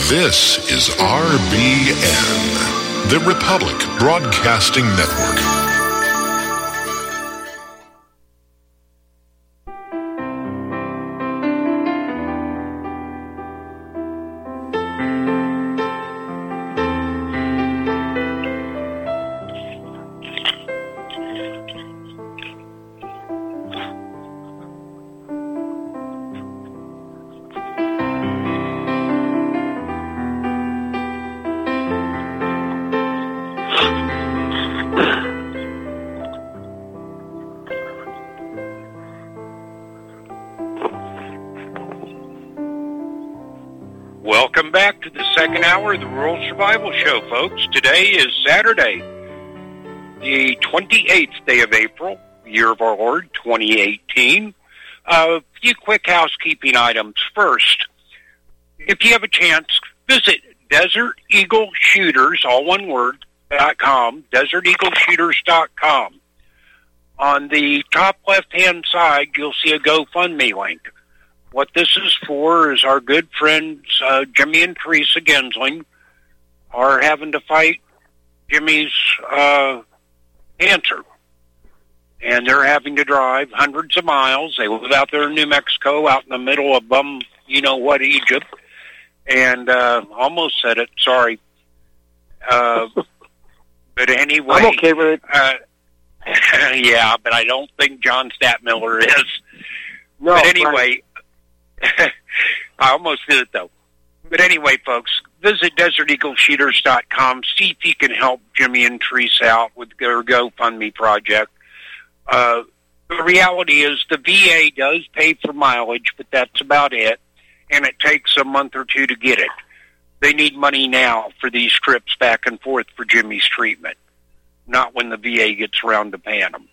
This is RBN, the Republic Broadcasting Network. Welcome back to the second hour of the Rural Survival Show, folks. Today is Saturday, the 28th day of April, year of our Lord, 2018. A few quick housekeeping items. First, if you have a chance, visit Desert Eagle Shooters, all one word, .com, DesertEagleShooters.com. On the top left-hand side, you'll see a GoFundMe link. What this is for is our good friends Jimmy and Teresa Gensling are having to fight Jimmy's cancer. And they're having to drive hundreds of miles. They live out there in New Mexico, out in the middle of you-know-what, Egypt. And almost said it, sorry. But anyway. I'm okay with it. Yeah, but I don't think John Statmiller is. No, but anyway... Right. I almost did it, though. But anyway, folks, visit DesertEagleShooters.com. See if you can help Jimmy and Teresa out with their GoFundMe project. The reality is the VA does pay for mileage, but that's about it, and it takes a month or two to get it. They need money now for these trips back and forth for Jimmy's treatment, not when the VA gets around to paying them.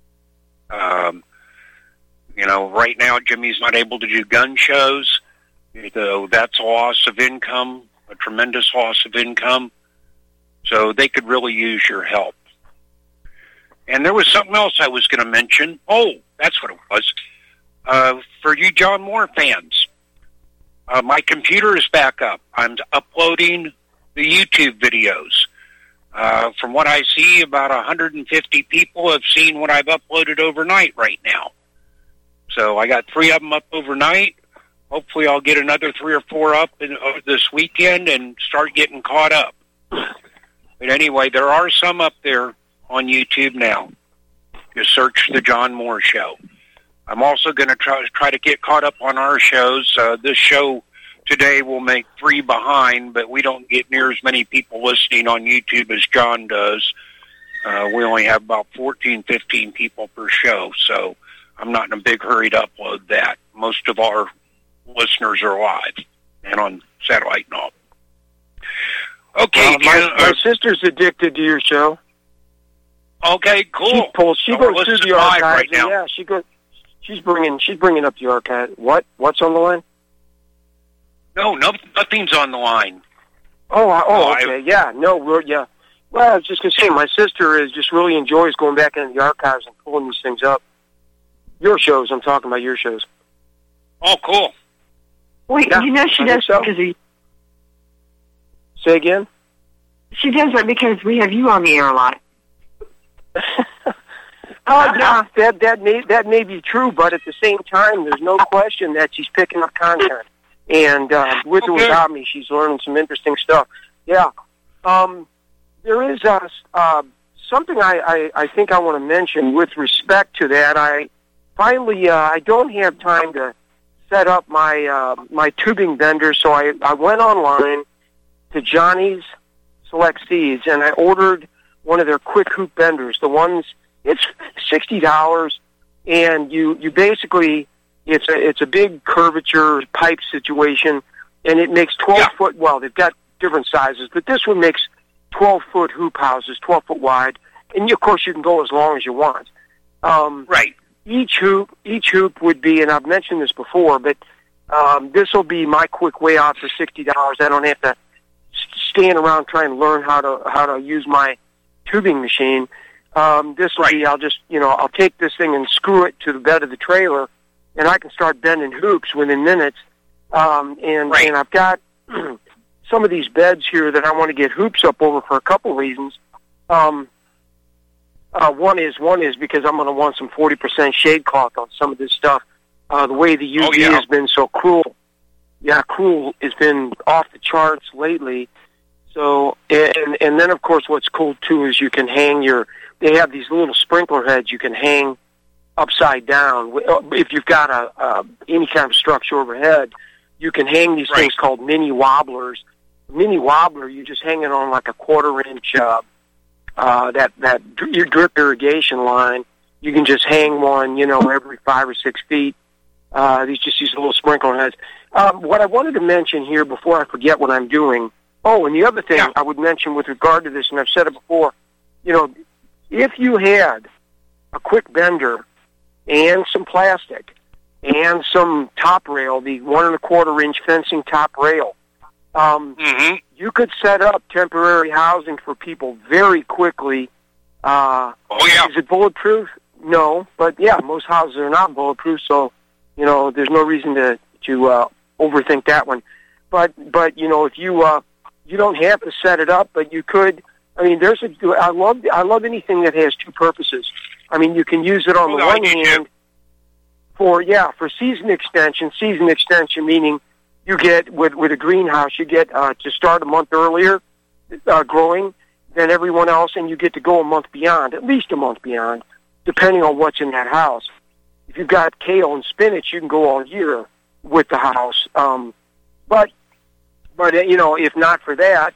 Right now Jimmy's not able to do gun shows. So that's a loss of income, a tremendous loss of income. So they could really use your help. And there was something else I was going to mention. Oh, that's what it was. For you John Moore fans, my computer is back up. I'm uploading the YouTube videos. From what I see, about 150 people have seen what I've uploaded overnight right now. So I got 3 of them up overnight. Hopefully I'll get another 3 or 4 up this weekend and start getting caught up. But anyway, there are some up there on YouTube now. Just search The John Moore Show. I'm also going to try to get caught up on our shows. This show today will make 3 behind, but we don't get near as many people listening on YouTube as John does. We only have about 14, 15 people per show, so I'm not in a big hurry to upload that. Most of our listeners are live and on satellite and all. Okay, my sister's addicted to your show. Okay, cool. She goes through the archives. Right now. Yeah, she's bringing up the archive. What's on the line? No, nothing's on the line. Okay. Yeah. Yeah. Well, I was just gonna say, my sister just really enjoys going back into the archives and pulling these things up. Your shows. I'm talking about your shows. Oh, cool. Wait, yeah, she does so. because Say again? She does that because we have you on the air a lot. Yeah, that may be true, but at the same time, there's no question that she's picking up content. And with or without me, she's learning some interesting stuff. Yeah. There is something I think I want to mention with respect to that. I don't have time to set up my tubing bender, so I went online to Johnny's Select Seeds, and I ordered one of their quick hoop benders. The ones, it's $60, and you basically, it's a big curvature pipe situation, and it makes 12-foot, well, they've got different sizes, but this one makes 12-foot hoop houses, 12-foot wide, and of course you can go as long as you want. Right. Each hoop would be, and I've mentioned this before, but this will be my quick way out for $60. I don't have to stand around trying to learn how to use my tubing machine. This will be, I'll take this thing and screw it to the bed of the trailer, and I can start bending hoops within minutes. And I've got some of these beds here that I want to get hoops up over for a couple reasons. One is because I'm going to want some 40% shade cloth on some of this stuff. The way the UV has been so cruel. Yeah, cruel has been off the charts lately. So, and then of course what's cool too is you can hang they have these little sprinkler heads you can hang upside down. If you've got any kind of structure overhead, you can hang these things called mini wobblers. Mini wobbler, you just hang it on like a 1/4 inch, your drip irrigation line. You can just hang one, every 5 or 6 feet. These little sprinkler heads. What I wanted to mention here before I forget what I'm doing. Oh, and the other thing I would mention with regard to this, and I've said it before, if you had a quick bender and some plastic and some top rail, the 1 1/4 inch fencing top rail, you could set up temporary housing for people very quickly. Is it bulletproof? No, but most houses are not bulletproof, so there's no reason to overthink that one. But if you don't have to set it up, but you could. I mean, I love anything that has two purposes. I mean, you can use it on the one hand for season extension. Season extension meaning you get with a greenhouse, you get to start a month earlier growing than everyone else, and you get to go a month beyond, at least a month beyond, depending on what's in that house. If you've got kale and spinach, you can go all year with the house. But if not for that,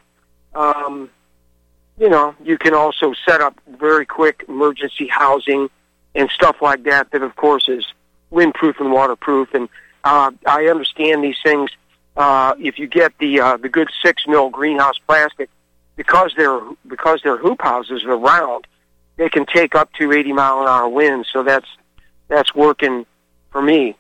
you can also set up very quick emergency housing and stuff like that. That of course is windproof and waterproof. And I understand these things. If you get the good 6 mil greenhouse plastic, because they're hoop houses, they're round, they can take up to 80-mile-an-hour winds. So that's working for me.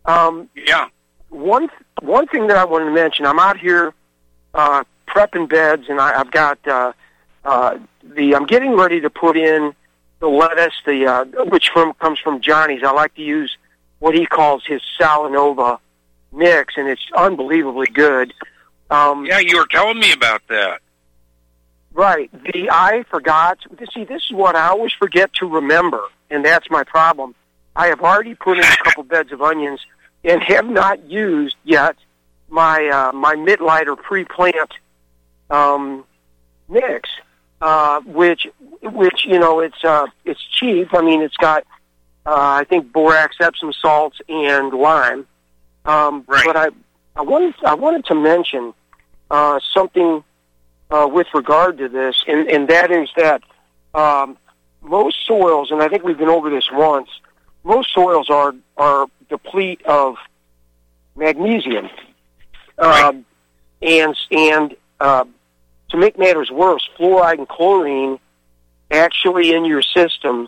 One thing that I wanted to mention, I'm out here prepping beds, and I've got I'm getting ready to put in the lettuce, which comes from Johnny's. I like to use what he calls his Salanova mix, and it's unbelievably good. You were telling me about that. Right. I forgot. See, this is what I always forget to remember, and that's my problem. I have already put in a couple beds of onions and have not used yet my Mittleider pre-plant mix, which it's cheap. I mean, it's got I think borax, Epsom salts, and lime. But I wanted to mention something with regard to this, and that is that most soils, and I think we've been over this once, most soils are deplete of magnesium. And to make matters worse, fluoride and chlorine actually in your system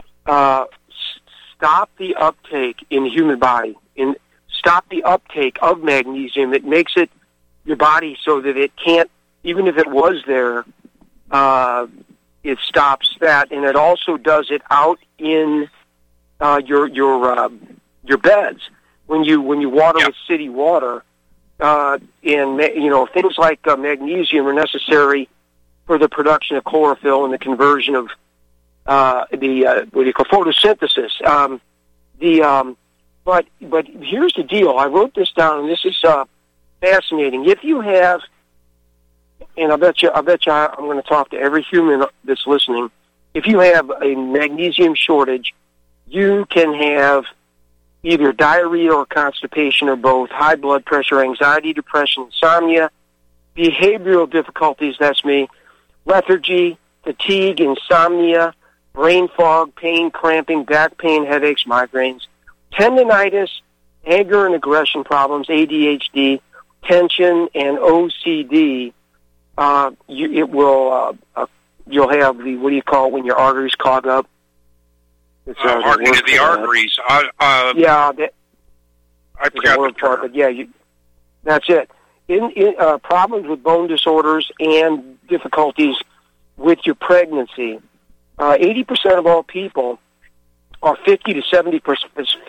stop the uptake in the human body, and stop the uptake of magnesium. It makes it your body so that it can't, even if it was there, it stops that, and it also does it out in your beds when you water with city water. And things like magnesium are necessary for the production of chlorophyll and the conversion of photosynthesis. But here's the deal. I wrote this down, and this is fascinating. If you have, and I bet you I'm going to talk to every human that's listening. If you have a magnesium shortage, you can have either diarrhea or constipation or both, high blood pressure, anxiety, depression, insomnia, behavioral difficulties, that's me, lethargy, fatigue, insomnia, brain fog, pain, cramping, back pain, headaches, migraines, tendinitis, anger and aggression problems, ADHD, tension, and OCD. You'll have the, what do you call it when your arteries clog up? Hardening of the arteries. I forgot the term. But that's it. In problems with bone disorders and difficulties with your pregnancy, 80% of all people are 50 to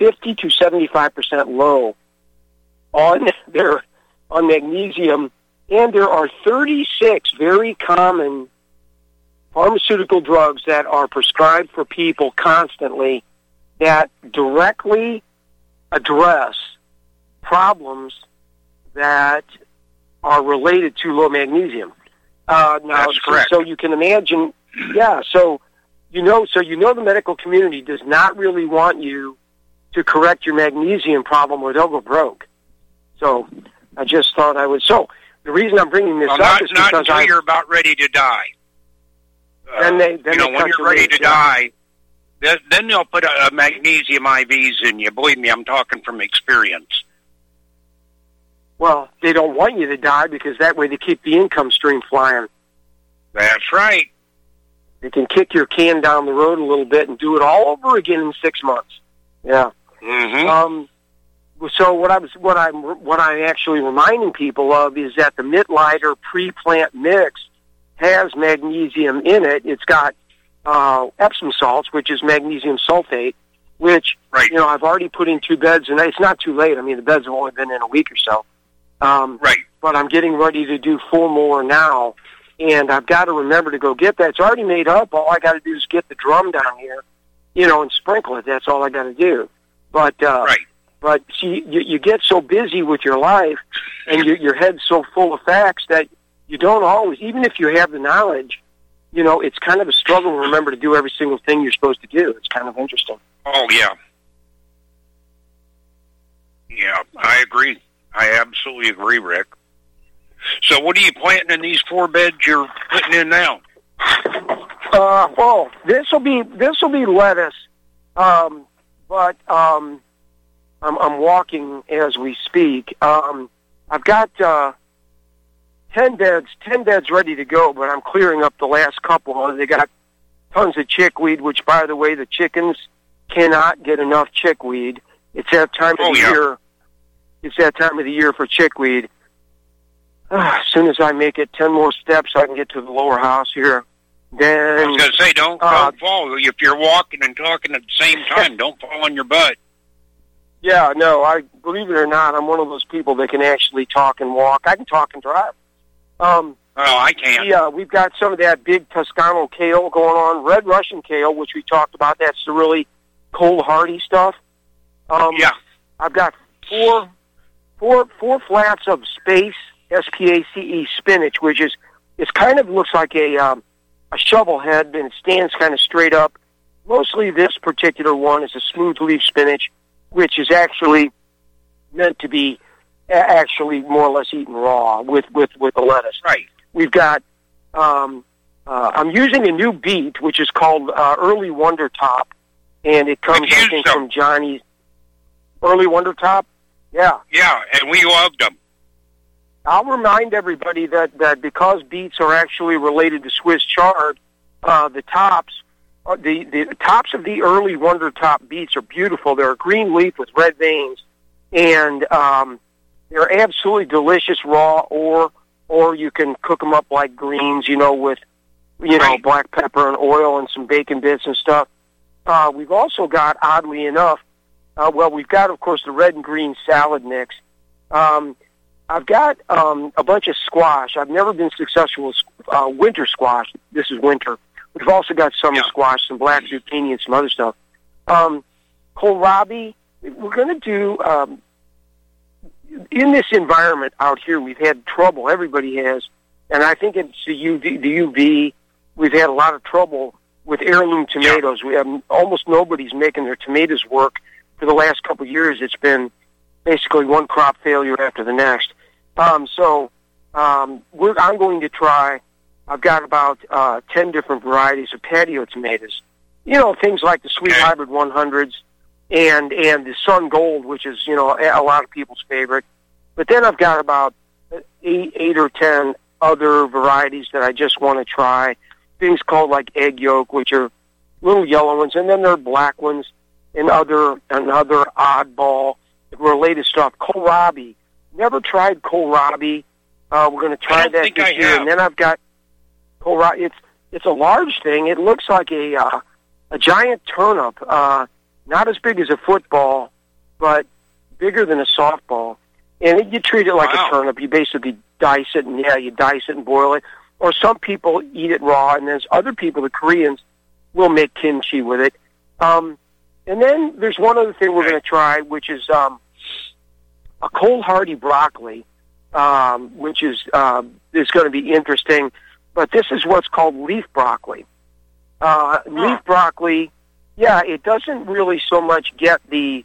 75% low on magnesium And there are 36 very common pharmaceutical drugs that are prescribed for people constantly that directly address problems that are related to low magnesium. Now, That's correct. So you can imagine, so you know the medical community does not really want you to correct your magnesium problem or they'll go broke. So I just thought I would. So the reason I'm bringing this up is not because until you're about ready to die. Then when you're ready to die, then they'll put a magnesium IVs in you. Believe me, I'm talking from experience. Well, they don't want you to die because that way they keep the income stream flying. That's right. They can kick your can down the road a little bit and do it all over again in 6 months. Yeah. Mm-hmm. So what I'm actually reminding people of is that the Mitlider pre-plant mix has magnesium in it. It's got Epsom salts, which is magnesium sulfate, which I've already put in 2 beds, and it's not too late. I mean, the beds have only been in a week or so. But I'm getting ready to do 4 more now, and I've got to remember to go get that. It's already made up. All I got to do is get the drum down here, and sprinkle it. That's all I got to do. But But see, you get so busy with your life, and your head's so full of facts that you don't always, even if you have the knowledge, it's kind of a struggle to remember to do every single thing you're supposed to do. It's kind of interesting. Oh, yeah. Yeah, I agree. I absolutely agree, Rick. So what are you planting in these 4 beds you're putting in now? Well, this will be lettuce, but I'm walking as we speak. I've got 10 beds ready to go, but I'm clearing up the last couple. They got tons of chickweed, which, by the way, the chickens cannot get enough chickweed. It's that time of the year. It's that time of the year for chickweed. As soon as I make it 10 more steps, I can get to the lower house here. Then I was going to say, don't fall. If you're walking and talking at the same time, don't fall on your butt. Yeah, no, I believe it or not, I'm one of those people that can actually talk and walk. I can talk and drive. I can't. Yeah, we've got some of that big Toscano kale going on, red Russian kale, which we talked about. That's the really cold hardy stuff. I've got four flats of space SPACE spinach, which is kind of looks like a shovel head, and it stands kind of straight up. Mostly this particular one is a smooth leaf spinach, which is actually meant to be actually more or less eaten raw with the lettuce. Right. We've got I'm using a new beet, which is called Early Wonder Top, and it comes I think from Johnny's Early Wonder Top. Yeah. Yeah, and we loved them. I'll remind everybody that because beets are actually related to Swiss chard, the tops of the Early Wonder Top beets are beautiful. They're a green leaf with red veins, and they're absolutely delicious raw, or you can cook them up like greens, with black pepper and oil and some bacon bits and stuff. We've also got, oddly enough, we've got, of course, the red and green salad mix. I've got a bunch of squash. I've never been successful with winter squash. This is winter. We've also got summer squash, some black zucchini, and some other stuff. Kohlrabi, we're going to do, in this environment out here, we've had trouble. Everybody has. And I think it's the UV. We've had a lot of trouble with heirloom tomatoes. We have almost nobody's making their tomatoes work. For the last couple of years, it's been basically one crop failure after the next. I'm going to try. I've got about 10 different varieties of patio tomatoes. Things like the Sweet Hybrid 100s and the Sun Gold, which is a lot of people's favorite. But then I've got about 8 or 10 other varieties that I just want to try. Things called like egg yolk, which are little yellow ones, and then there are black ones and other oddball related stuff. Kohlrabi. Never tried kohlrabi. We're going to try that this year. And then I've got kohlrabi. It's a large thing. It looks like a giant turnip. Not as big as a football, but bigger than a softball. And you treat it like a turnip. You basically dice it, and you dice it and boil it. Or some people eat it raw, and there's other people, the Koreans, will make kimchi with it. And then there's one other thing we're going to try, which is a cold hardy broccoli, which is going to be interesting. But this is what's called leaf broccoli. Leaf broccoli, it doesn't really so much get the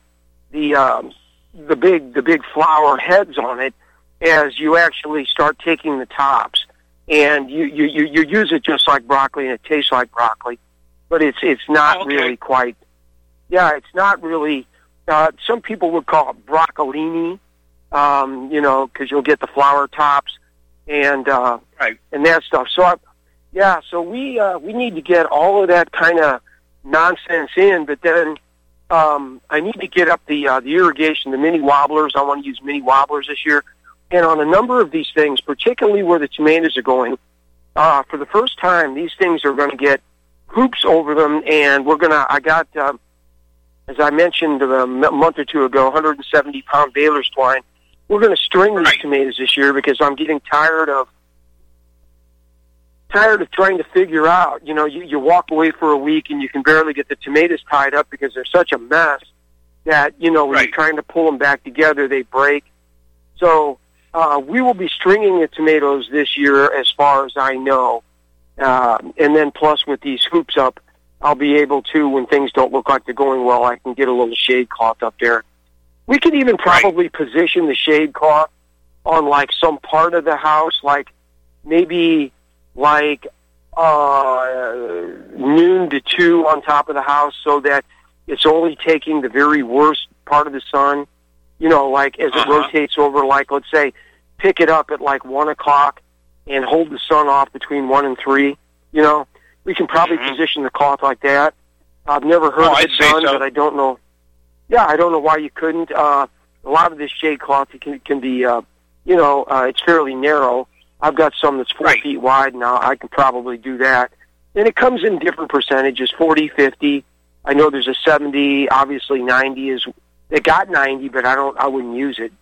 big flower heads on it as you actually start taking the tops, and you use it just like broccoli, and it tastes like broccoli, but it's not really quite. Yeah, it's not really. Some people would call it broccolini, because you'll get the flower tops and and that stuff. So so we need to get all of that kind of nonsense in, but then I need to get up the irrigation, the mini wobblers. I want to use mini wobblers this year. And on a number of these things, particularly where the tomatoes are going, for the first time, these things are going to get hoops over them, and I got, as I mentioned a month or two ago, 170-pound baler's twine. We're going to string these tomatoes this year because I'm getting tired of trying to figure out, you walk away for a week and you can barely get the tomatoes tied up because they're such a mess that, when you're trying to pull them back together, they break. So we will be stringing the tomatoes this year as far as I know. And then plus with these hoops up, I'll be able to, when things don't look like they're going well, I can get a little shade cloth up there. We could even probably position the shade cloth on like some part of the house, like maybe like noon to 2 on top of the house, so that it's only taking the very worst part of the sun, like as it rotates over, like let's say pick it up at like 1 o'clock and hold the sun off between 1 and 3. We can probably position the cloth like that. I've never heard of it done, but I don't know. Yeah, I don't know why you couldn't. A lot of this shade cloth can be, it's fairly narrow. I've got some that's 4 feet wide now. I can probably do that. And it comes in different percentages, 40, 50. I know there's a 70, obviously 90 is, it got 90, but I wouldn't use it.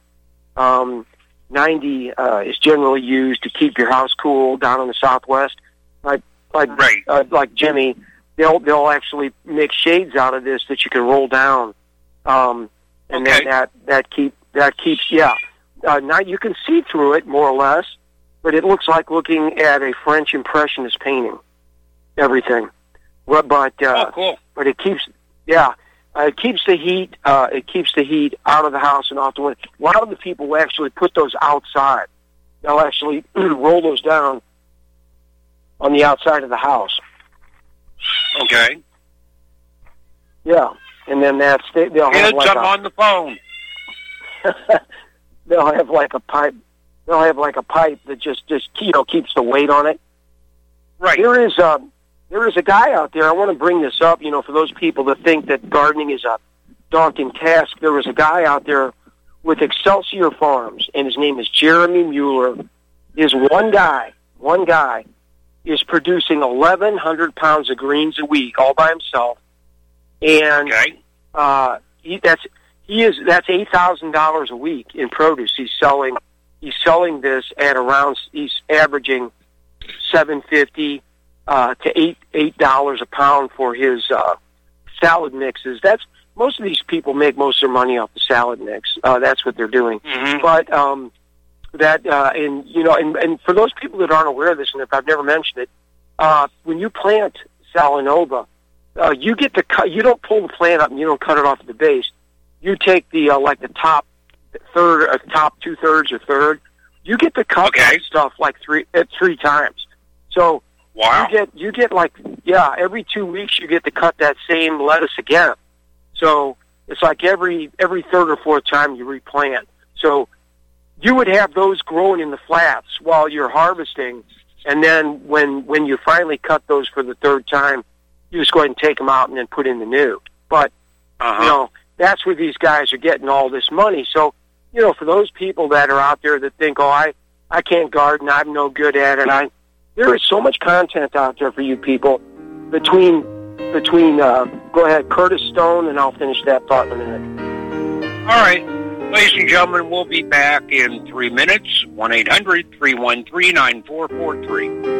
90 is generally used to keep your house cool down in the Southwest. Like Jimmy, they'll actually make shades out of this that you can roll down. And then that keeps, now you can see through it more or less, but it looks like looking at a French Impressionist painting. Everything, but cool. But it keeps, it keeps the heat. It keeps the heat out of the house and off the window. A lot of the people will actually put those outside. They'll actually roll those down on the outside of the house. Okay. Yeah, and then they'll have like I'm on the phone. They'll have like a pipe. They'll have like a pipe that just keeps the weight on it. Right. There is a guy out there. I want to bring this up. For those people that think that gardening is a daunting task, there was a guy out there with Excelsior Farms, and his name is Jeremy Mueller. Is one guy is producing 1,100 pounds of greens a week all by himself, and that's $8,000 a week in produce. He's selling this at around, he's averaging $7.50 to $8 a pound for his salad mixes. Most of these people make most of their money off the salad mix. That's what they're doing. Mm-hmm. But and for those people that aren't aware of this, and if I've never mentioned it, when you plant Salanova, you get to cut. You don't pull the plant up and you don't cut it off at the base. You take the like the top third, or top 2/3 or third. You get to cut that stuff like three times. So wow, you get like every 2 weeks you get to cut that same lettuce again. So it's like every third or fourth time you replant. So you would have those growing in the flats while you're harvesting, and then when you finally cut those for the third time, you just go ahead and take them out and then put in the new. But that's where these guys are getting all this money. So for those people that are out there that think, I can't garden, I'm no good at it, there is so much content out there for you people. Between go ahead, Curtis Stone, and I'll finish that thought in a minute. All right. Ladies and gentlemen, we'll be back in 3 minutes. 1-800-313-9443.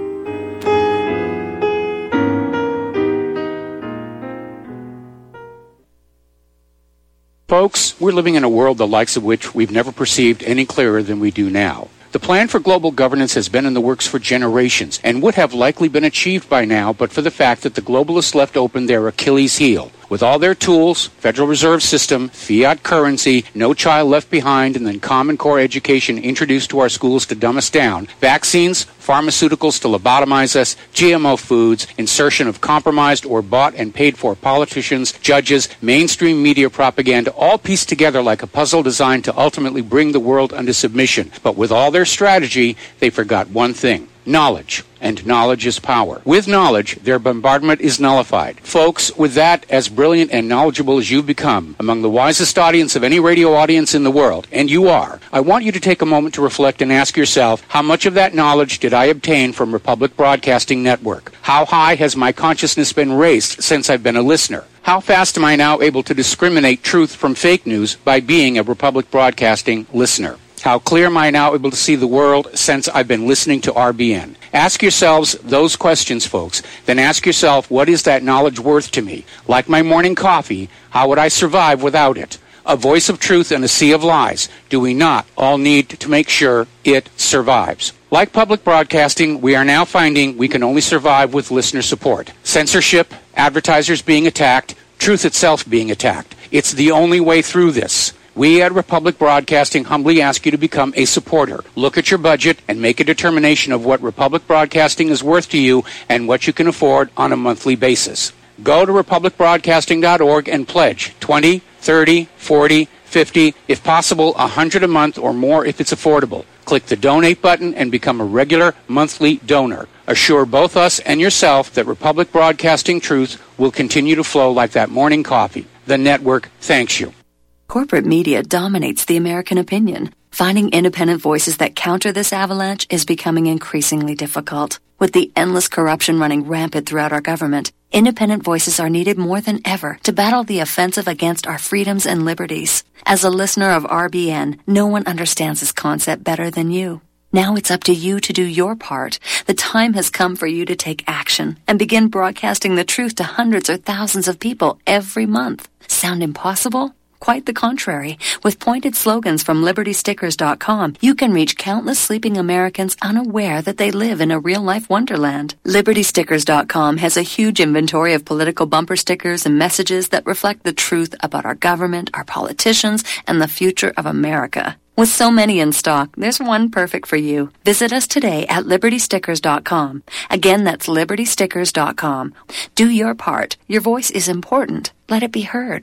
Folks, we're living in a world the likes of which we've never perceived any clearer than we do now. The plan for global governance has been in the works for generations and would have likely been achieved by now but for the fact that the globalists left open their Achilles heel. With all their tools, Federal Reserve System, fiat currency, no child left behind, and then Common Core education introduced to our schools to dumb us down, vaccines, pharmaceuticals to lobotomize us, GMO foods, insertion of compromised or bought and paid for politicians, judges, mainstream media propaganda, all pieced together like a puzzle designed to ultimately bring the world under submission. But with all their strategy, they forgot one thing. Knowledge. And knowledge is power. With knowledge, their bombardment is nullified. Folks, with that, as brilliant and knowledgeable as you've become, among the wisest audience of any radio audience in the world, and you are, I want you to take a moment to reflect and ask yourself, how much of that knowledge did I obtain from Republic Broadcasting Network? How high has my consciousness been raised since I've been a listener? How fast am I now able to discriminate truth from fake news by being a Republic Broadcasting listener? How clear am I now able to see the world since I've been listening to RBN? Ask yourselves those questions, folks. Then ask yourself, what is that knowledge worth to me? Like my morning coffee, how would I survive without it? A voice of truth in a sea of lies. Do we not all need to make sure it survives? Like public broadcasting, we are now finding we can only survive with listener support. Censorship, advertisers being attacked, truth itself being attacked. It's the only way through this. We at Republic Broadcasting humbly ask you to become a supporter. Look at your budget and make a determination of what Republic Broadcasting is worth to you and what you can afford on a monthly basis. Go to republicbroadcasting.org and pledge $20, $30, $40, $50, if possible, $100 a month or more if it's affordable. Click the donate button and become a regular monthly donor. Assure both us and yourself that Republic Broadcasting truth will continue to flow like that morning coffee. The network thanks you. Corporate media dominates the American opinion. Finding independent voices that counter this avalanche is becoming increasingly difficult. With the endless corruption running rampant throughout our government, independent voices are needed more than ever to battle the offensive against our freedoms and liberties. As a listener of RBN, no one understands this concept better than you. Now it's up to you to do your part. The time has come for you to take action and begin broadcasting the truth to hundreds or thousands of people every month. Sound impossible? Quite the contrary. With pointed slogans from LibertyStickers.com, you can reach countless sleeping Americans unaware that they live in a real-life wonderland. LibertyStickers.com has a huge inventory of political bumper stickers and messages that reflect the truth about our government, our politicians, and the future of America. With so many in stock, there's one perfect for you. Visit us today at LibertyStickers.com. Again, that's LibertyStickers.com. Do your part. Your voice is important. Let it be heard.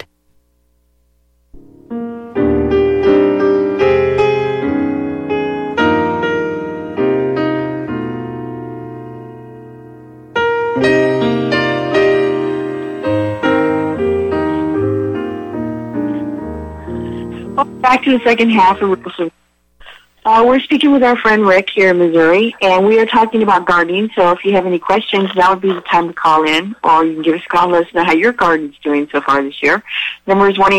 Back to the second half of Wilson. We're speaking with our friend Rick here in Missouri, and we are talking about gardening. So if you have any questions, now would be the time to call in, or you can give us a call and let us know how your garden's doing so far this year. Number is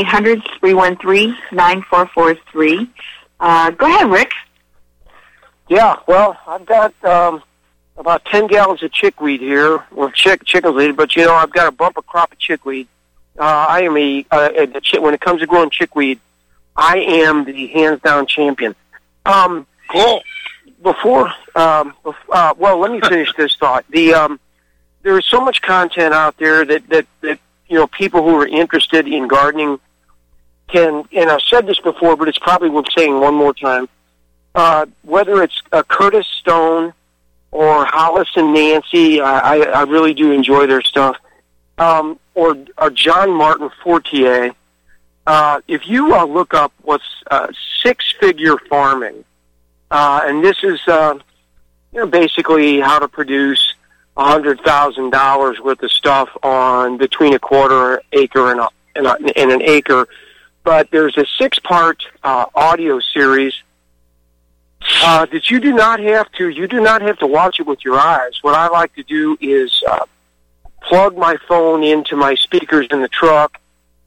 1-800-313-9443. Go ahead, Rick. Yeah, well, I've got about 10 gallons of chickweed here. Well, chickweed, but I've got a bumper crop of chickweed. I am when it comes to growing chickweed, I am the hands-down champion. Cool. Well, let me finish this thought. There is so much content out there that people who are interested in gardening can, and I've said this before, but it's probably worth saying one more time. Whether it's Curtis Stone or Hollis and Nancy, I really do enjoy their stuff. Or John Martin Fortier. If you look up what's six-figure farming, and this is basically how to produce $100,000 worth of stuff on between a quarter acre and an acre, but there's a 6-part audio series that you do not have to watch it with your eyes. What I like to do is plug my phone into my speakers in the truck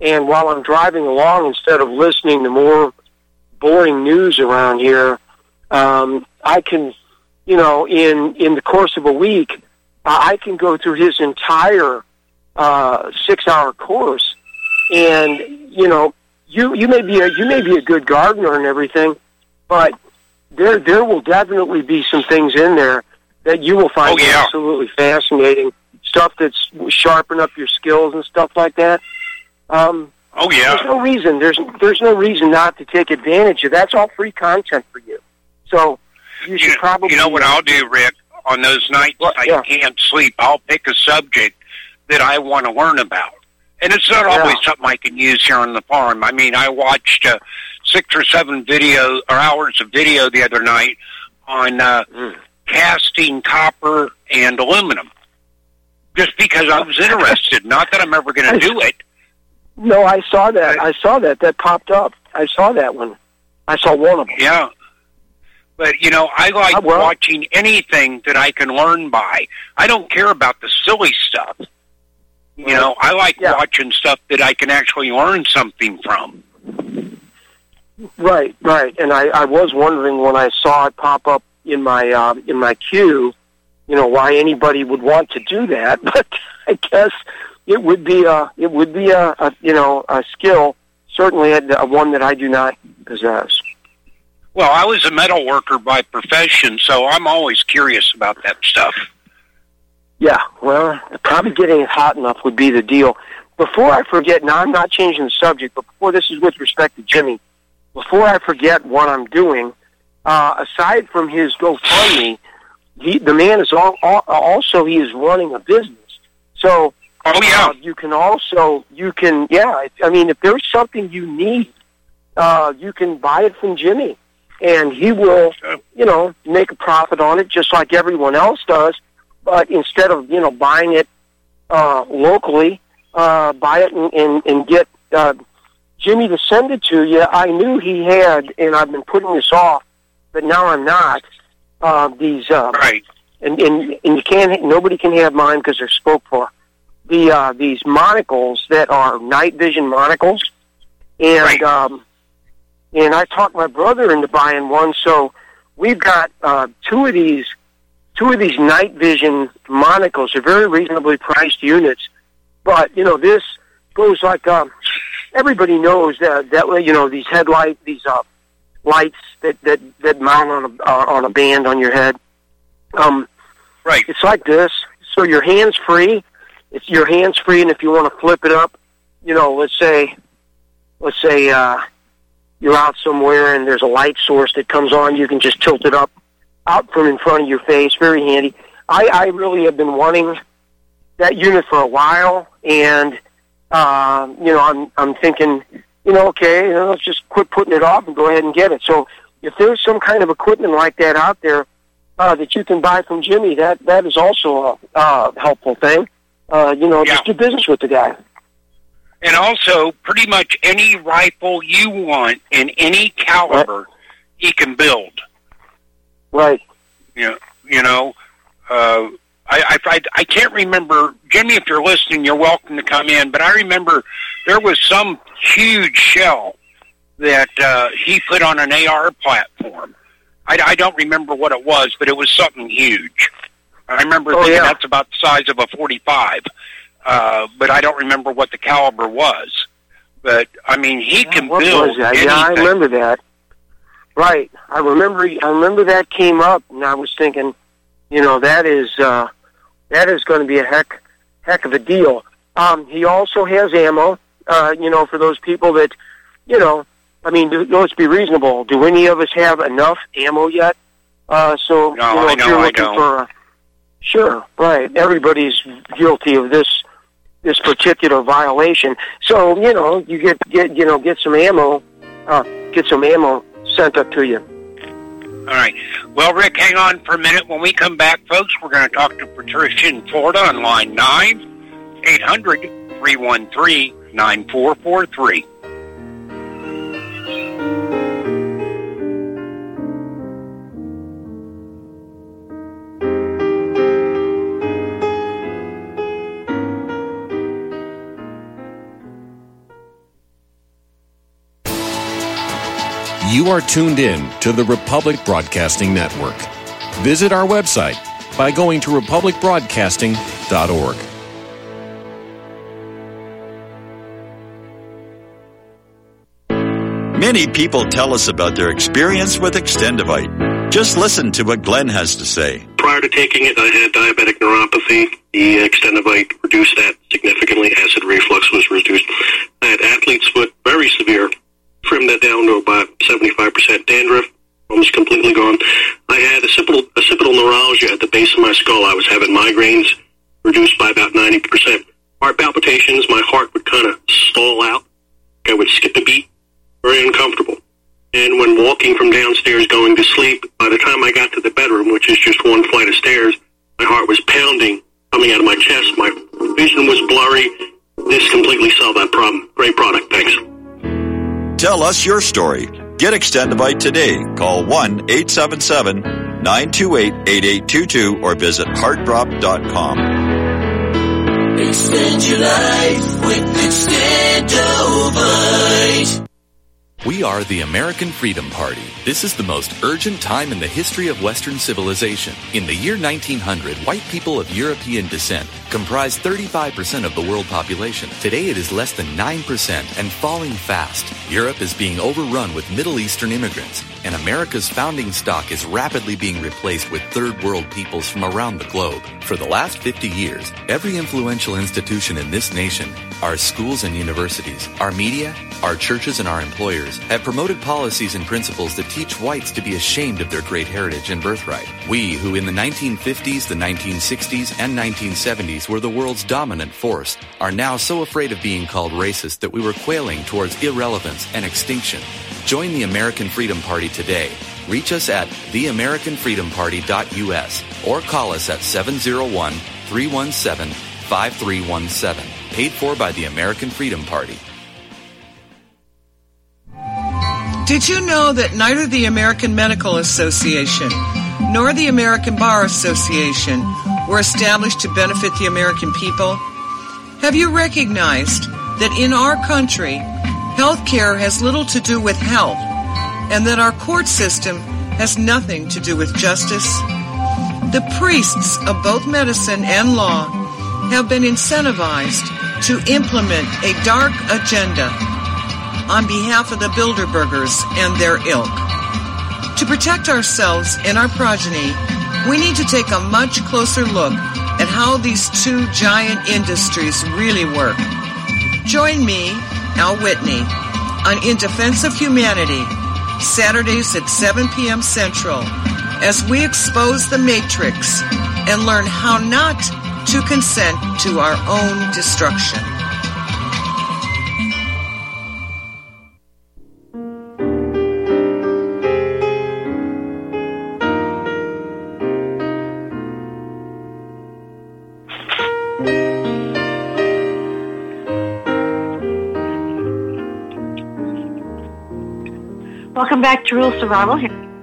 And while I'm driving along, instead of listening to more boring news around here, I can, in the course of a week, I can go through his entire 6-hour course. And, you may be a good gardener and everything, but there will definitely be some things in there that you will find absolutely fascinating. Stuff that's sharpen up your skills and stuff like that. There's no reason. There's no reason not to take advantage of that. That's all free content for you. So you should probably. You know what I'll do, Rick? On those nights I can't sleep, I'll pick a subject that I want to learn about, and it's not always something I can use here on the farm. I mean, I watched 6 or 7 hours of video the other night on casting copper and aluminum, just because I was interested. Not that I'm ever going to do it. No, I saw that. That popped up. I saw that one. I saw one of them. Yeah. But, I like watching anything that I can learn by. I don't care about the silly stuff. I like watching stuff that I can actually learn something from. Right. And I was wondering when I saw it pop up in my queue, why anybody would want to do that. But I guess it would be a skill, certainly one that I do not possess. Well, I was a metal worker by profession, so I'm always curious about that stuff. Yeah, well, probably getting it hot enough would be the deal. Before I forget, now I'm not changing the subject, but before this is with respect to Jimmy, before I forget what I'm doing, aside from his GoFundMe, the man is also he is running a business. So you can, I mean, if there's something you need, you can buy it from Jimmy, and he will, make a profit on it just like everyone else does. But instead of, buying it locally, buy it and get Jimmy to send it to you. I knew he had, and I've been putting this off, but now I'm not. These right, and you can't. Nobody can have mine because they're spoke for. These monocles that are night vision monocles, and and I talked my brother into buying one. So we've got two of these night vision monocles. They're very reasonably priced units, but this goes like everybody knows that way. These headlights, these lights that mount on a band on your head. Right. It's like this. So your hands free. It's your hands free, and if you want to flip it up, let's say you're out somewhere and there's a light source that comes on, you can just tilt it up out from in front of your face. Very handy. I really have been wanting that unit for a while, and I'm thinking, okay, let's just quit putting it off and go ahead and get it. So if there's some kind of equipment like that out there that you can buy from Jimmy, that is also a helpful thing. Just do business with the guy. And also, pretty much any rifle you want in any caliber, he can build. Right. I can't remember, Jimmy, if you're listening, you're welcome to come in, but I remember there was some huge shell that he put on an AR platform. I don't remember what it was, but it was something huge. I remember thinking that's about the size of a .45, but I don't remember what the caliber was. But, I mean, he can build anything. Yeah, I remember that. Right. I remember that came up, and I was thinking, that is going to be a heck of a deal. He also has ammo, for those people that, let's be reasonable. Do any of us have enough ammo yet? I don't. Sure, right. Everybody's guilty of this particular violation. So, you get some ammo, sent up to you. All right. Well, Rick, hang on for a minute. When we come back, folks, we're going to talk to Patricia in Florida on line 9, 800-313-9443. You are tuned in to the Republic Broadcasting Network. Visit our website by going to republicbroadcasting.org. Many people tell us about their experience with Extendivite. Just listen to what Glenn has to say. Prior to taking it, I had diabetic neuropathy. The Extendivite reduced that significantly. Acid reflux was reduced. I had athlete's foot, very severe. Trimmed that down to about 75%. Dandruff, almost completely gone. I had occipital neuralgia at the base of my skull. I was having migraines, reduced by about 90%. Heart palpitations, my heart would kind of stall out. I would skip a beat. Very uncomfortable. And when walking from downstairs going to sleep, by the time I got to the bedroom, which is just one flight of stairs, my heart was pounding, coming out of my chest. My vision was blurry. This completely solved that problem. Great product. Thanks. Tell us your story. Get Extendivite today. Call 1-877-928-8822 or visit heartdrop.com. Extend your life with Extendivite. We are the American Freedom Party. This is the most urgent time in the history of Western civilization. In the year 1900, white people of European descent comprised 35% of the world population. Today it is less than 9% and falling fast. Europe is being overrun with Middle Eastern immigrants, and America's founding stock is rapidly being replaced with third world peoples from around the globe. For the last 50 years, every influential institution in this nation, our schools and universities, our media, our churches and our employers have promoted policies and principles that teach whites to be ashamed of their great heritage and birthright. We, who in the 1950s, the 1960s, and 1970s were the world's dominant force, are now so afraid of being called racist that we were quailing towards irrelevance and extinction. Join the American Freedom Party today. Reach us at theamericanfreedomparty.us or call us at 701-317-5317. Paid for by the American Freedom Party. Did you know that neither the American Medical Association nor the American Bar Association were established to benefit the American people? Have you recognized that in our country, health care has little to do with health, and that our court system has nothing to do with justice? The priests of both medicine and law have been incentivized to implement a dark agenda on behalf of the Bilderbergers and their ilk. To protect ourselves and our progeny, we need to take a much closer look at how these two giant industries really work. Join me, Al Whitney, on In Defense of Humanity, Saturdays at 7 p.m. Central, as we expose the Matrix and learn how not to consent to our own destruction. Welcome back to Rural Survival.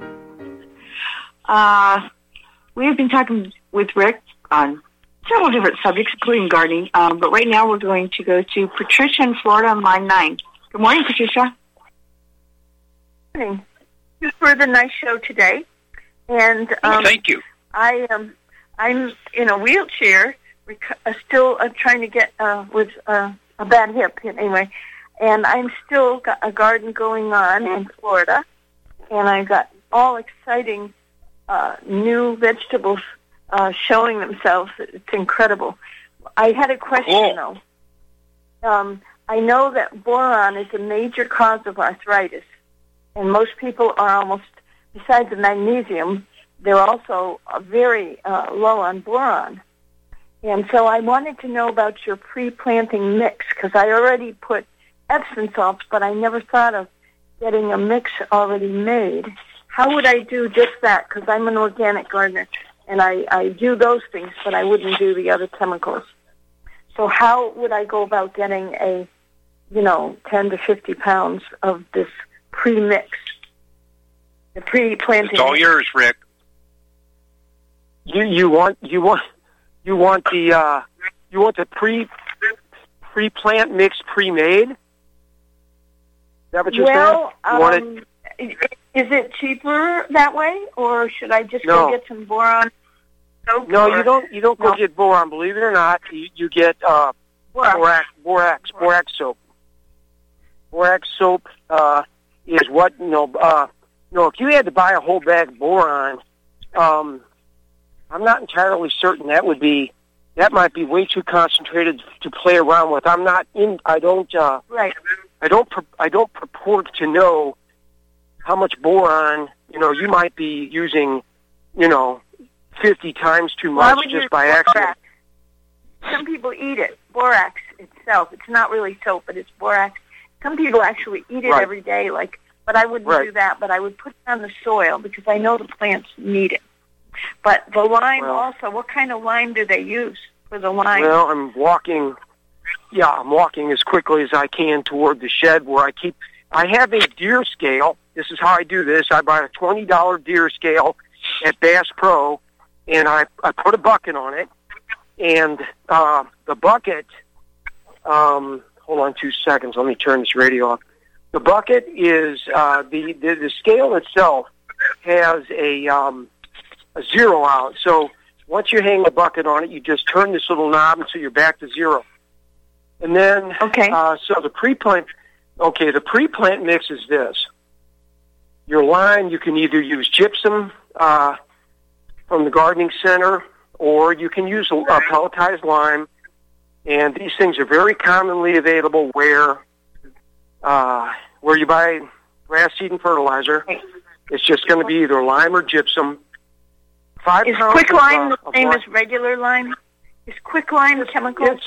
We have been talking with Rick on several different subjects, including gardening. But right now we're going to go to Patricia in Florida on line 9. Good morning, Patricia. Good morning. Thank you for the nice show today. And thank you. I'm in a wheelchair, still trying to get with a bad hip anyway. And I'm still got a garden going on in Florida, and I've got all exciting new vegetables showing themselves. It's incredible. I had a question, though. I know that boron is a major cause of arthritis, and most people are almost, besides the magnesium, they're also very low on boron. And so I wanted to know about your pre-planting mix, because I already put Epsom salts, but I never thought of getting a mix already made. How would I do just that? Because I'm an organic gardener, and I do those things, but I wouldn't do the other chemicals. So how would I go about getting 10 to 50 pounds of this pre-mix, the pre-planting? It's all yours, Rick. You want the pre-plant mix pre-made? Is that what you're saying? Is it cheaper that way, or should I just go get some boron soap? No, you don't. You don't go get boron. Believe it or not, you get borax soap. Borax soap is what if you had to buy a whole bag of boron, I'm not entirely certain that might be way too concentrated to play around with. I don't purport to know how much boron, you might be using, 50 times too much just by accident. Some people eat it, borax itself. It's not really soap, but it's borax. Some people actually eat it every day, but I wouldn't do that, but I would put it on the soil because I know the plants need it. But the lime also, what kind of lime do they use for the lime? Well, I'm walking as quickly as I can toward the shed where I have a deer scale. This is how I do this. I buy a $20 deer scale at Bass Pro, and I put a bucket on it, and the bucket, hold on 2 seconds, let me turn this radio off. The bucket is, the scale itself has a 0 out. So once you hang the bucket on it, you just turn this little knob until you're back to 0. And then, so the pre-plant mix is this. Your lime, you can either use gypsum from the gardening center, or you can use a pelletized lime. And these things are very commonly available where you buy grass seed and fertilizer. It's just going to be either lime or gypsum. 5 Is pounds quicklime the same as regular lime? Is quicklime chemical? It's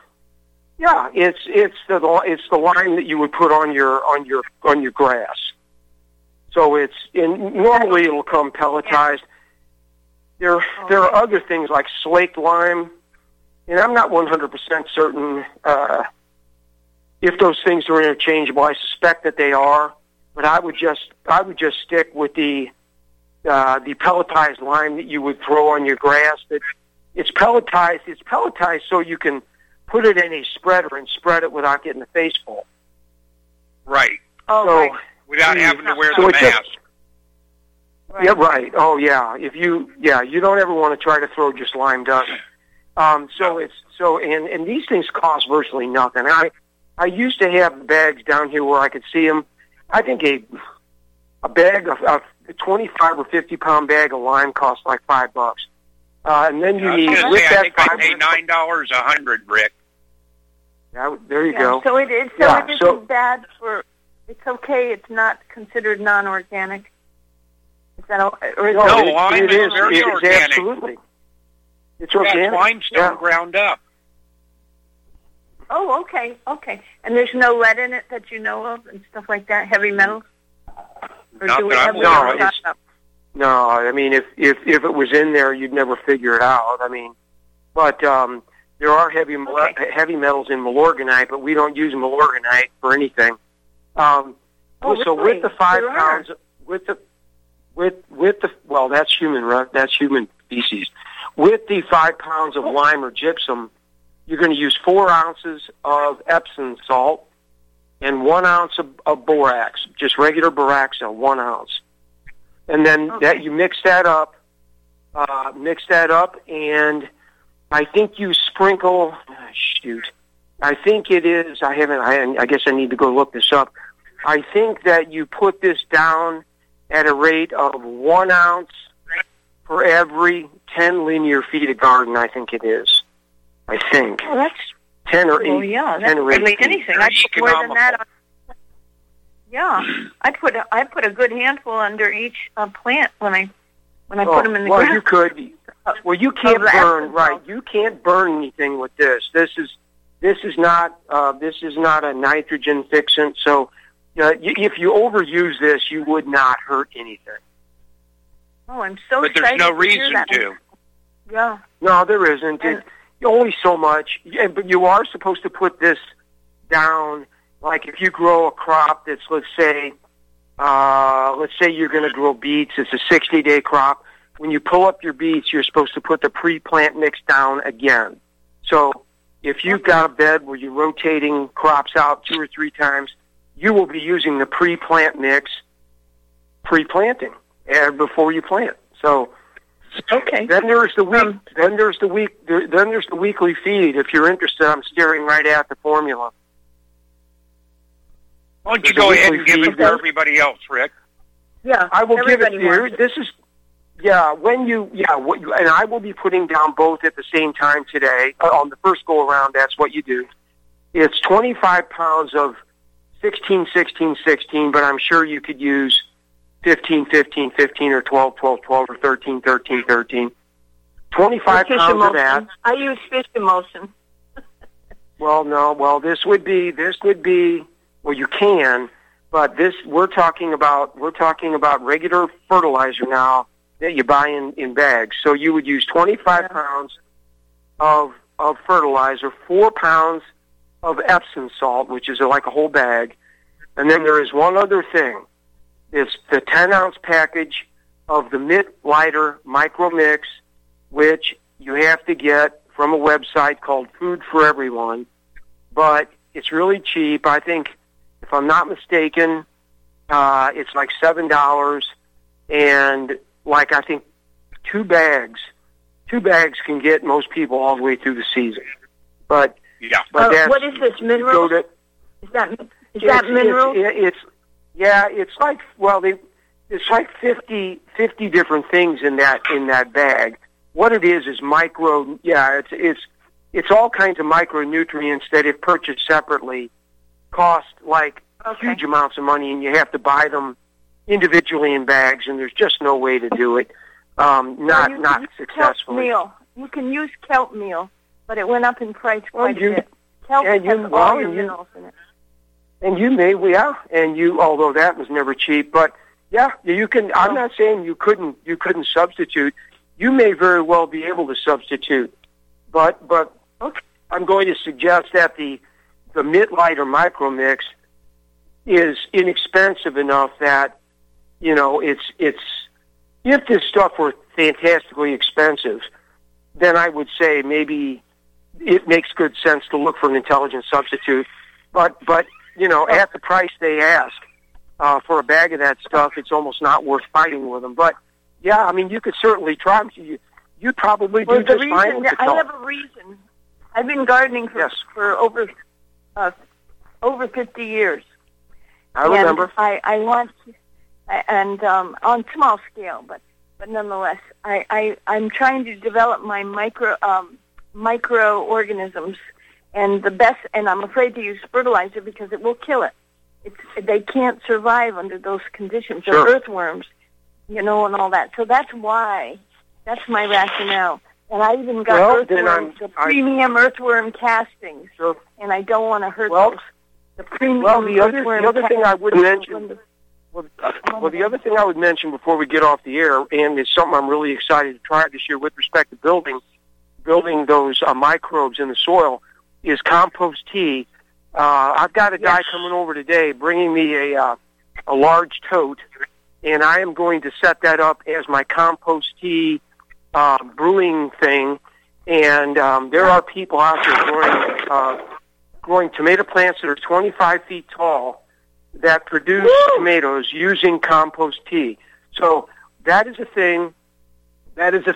the lime that you would put on your grass. So normally it'll come pelletized. There are other things like slaked lime, and I'm not 100% certain if those things are interchangeable. I suspect that they are, but I would just stick with the pelletized lime that you would throw on your grass. That it's pelletized. It's pelletized so you can put it in a spreader and spread it without getting the face full. Right. So, without having to wear the mask. Right. Yeah, right. Oh, yeah. You don't ever want to try to throw just lime dust. And these things cost virtually nothing. I used to have bags down here where I could see them. I think a bag of a 25 or 50 pound bag of lime costs like $5. And then you need with that I pay $9 100, Rick. Yeah, there you go. So it isn't bad for. It's okay. It's not considered non-organic. Is that or is lime it is very organic. Absolutely. It's organic. That's limestone ground up. Oh, okay. And there's no lead in it that you know of and stuff like that, heavy metals? Or Not do we that have I'm aware of. No, I mean, if it was in there, you'd never figure it out. I mean, but there are heavy metals in Milorganite, but we don't use Milorganite for anything. So with the 5 pounds, with the that's human feces. With the 5 pounds of lime or gypsum, you're going to use 4 ounces of Epsom salt and 1 ounce of borax, just regular borax, 1 ounce. And then that you mix that up, and I think you sprinkle. I think it is. I guess I need to go look this up. I think that you put this down at a rate of 1 ounce for every 10 linear feet of garden. I think it is. I think. Oh, that's 10 or 8. Well, yeah, that's 10 or 8 hardly anything. I put more than that on. Yeah, I put a good handful under each plant when I put them in the ground. You could. Well, you can't burn. Right, you can't burn anything with this. This is not a nitrogen fixant. So, if you overuse this, you would not hurt anything. Oh, I'm so excited. But there's no reason to. Yeah. No, there isn't. Only so much. But you are supposed to put this down. Like if you grow a crop that's, let's say you're going to grow beets. It's a 60-day crop. When you pull up your beets, you're supposed to put the pre-plant mix down again. So if you've got a bed where you're rotating crops out 2 or 3 times, you will be using the pre-plant mix pre-planting before you plant. So okay. Then there's the weekly feed. If you're interested, I'm staring right at the formula. Why don't you go ahead and give it to everybody else, Rick? Yeah, I will give it to you. This is and I will be putting down both at the same time today. On the first go around, that's what you do. It's 25 pounds of 16, 16, 16, but I'm sure you could use 15, 15, 15, or 12, 12, 12, or 13, 13, 13. 25 pounds of that. I use fish emulsion. This would be, well, you can, but we're talking about regular fertilizer now that you buy in bags. So you would use 25 pounds of fertilizer, 4 pounds of Epsom salt, which is like a whole bag. And then there is one other thing. It's the 10-ounce package of the Mitt-Liter Micro Mix, which you have to get from a website called Food for Everyone. But it's really cheap. I think, if I'm not mistaken, it's like $7. And I think two bags can get most people all the way through the season. But what is this, mineral? Is that mineral? It's like 50 different things in that bag. What it is micro. Yeah, it's all kinds of micronutrients that, if purchased separately, cost huge amounts of money, and you have to buy them individually in bags, and there's just no way to do it. Not successfully. You can use kelp meal, but it went up in price quite a bit. Kelp has all your minerals in it. And you may, although that was never cheap, but you can. I'm not saying you couldn't substitute. You may very well be able to substitute, but I'm going to suggest that the Mitt-Liter Micro Mix is inexpensive enough that it's if this stuff were fantastically expensive, then I would say maybe it makes good sense to look for an intelligent substitute. But at the price they ask for a bag of that stuff, it's almost not worth fighting with them. But you could certainly try. You'd probably do just fine with the kelp. I have a reason. I've been gardening for over 50 years. I remember. I want, on small scale, but nonetheless, I'm trying to develop my microorganisms, and I'm afraid to use fertilizer because it will kill it. They can't survive under those conditions. They're earthworms, and all that. So that's why. That's my rationale. And I even got premium earthworm castings, and I don't want to hurt those. The other thing I would mention. The other thing I would mention before we get off the air, and it's something I'm really excited to try this year with respect to building those microbes in the soil, is compost tea. I've got a guy coming over today bringing me a large tote, and I am going to set that up as my compost tea brewing thing. And there are people out there growing tomato plants that are 25 feet tall that produce tomatoes using compost tea. So that is a thing. That is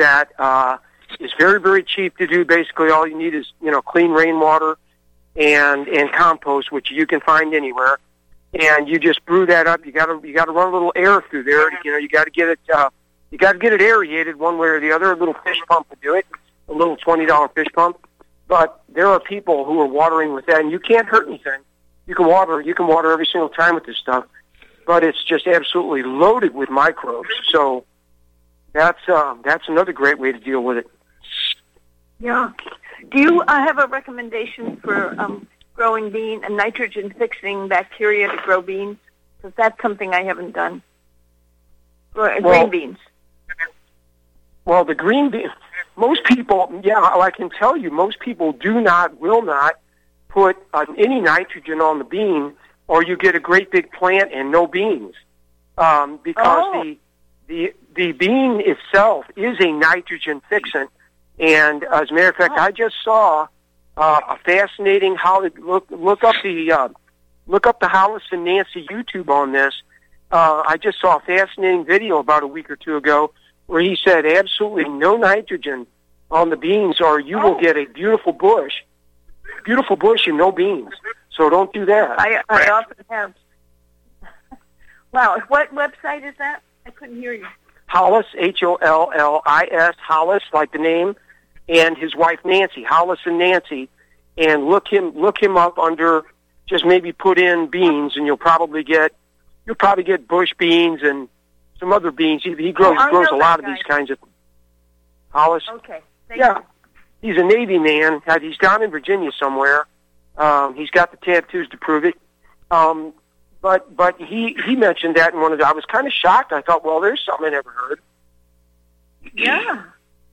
is very, very cheap to do. Basically, all you need is clean rainwater and compost, which you can find anywhere. And you just brew that up. You got to run a little air through there. You got to get it. You got to get it aerated one way or the other. A little fish pump would do it. A little $20 fish pump. But there are people who are watering with that, and you can't hurt anything. You can water every single time with this stuff, but it's just absolutely loaded with microbes. So that's another great way to deal with it. Yeah. Do you have a recommendation for growing bean and nitrogen fixing bacteria to grow beans? Because that's something I haven't done. Green beans. Well, the green bean. Most people, I can tell you, most people will not put any nitrogen on the bean, or you get a great big plant and no beans, because the bean itself is a nitrogen fixant. And as a matter of fact, I just saw a fascinating look up the Hollis and Nancy YouTube on this. I just saw a fascinating video about a week or two ago where he said absolutely no nitrogen on the beans or you will get a beautiful bush and no beans. So don't do that. I often have. Wow, what website is that? I couldn't hear you. Hollis, Hollis, Hollis, like the name, and his wife Nancy, Hollis and Nancy, and look him up under. Just maybe put in beans, and you'll probably get bush beans and some other beans. He grows a lot of these kinds of. Hollis. Okay. Thank you. He's a Navy man. He's down in Virginia somewhere. He's got the tattoos to prove it. But he mentioned that in one of the. I was kind of shocked. I thought, well, there's something I never heard. Yeah.